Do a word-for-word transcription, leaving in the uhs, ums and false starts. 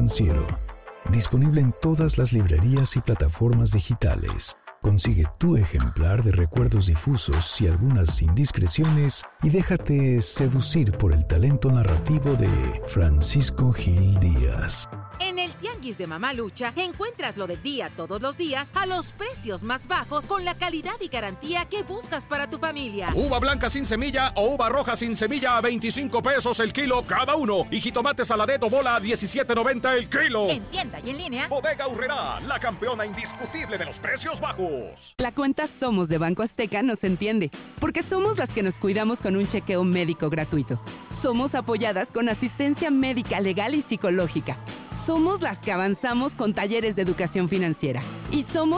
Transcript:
financiero. Disponible en todas las librerías y plataformas digitales. Consigue tu ejemplar de Recuerdos Difusos y algunas indiscreciones y déjate seducir por el talento narrativo de Francisco Gil Díaz. En el Tianguis de Mamalucha encuentras lo del día todos los días a los precios más bajos con la calidad y garantía que buscas para tu familia. Uva blanca sin semilla o uva roja sin semilla a veinticinco pesos el kilo cada uno. Y jitomate saladet o bola a diecisiete noventa el kilo. En tienda y en línea. Bodega Aurrerá, la campeona indiscutible de los precios bajos. La cuenta Somos de Banco Azteca nos entiende, porque somos las que nos cuidamos con un chequeo médico gratuito. Somos apoyadas con asistencia médica, legal y psicológica. Somos las que avanzamos con talleres de educación financiera. Y somos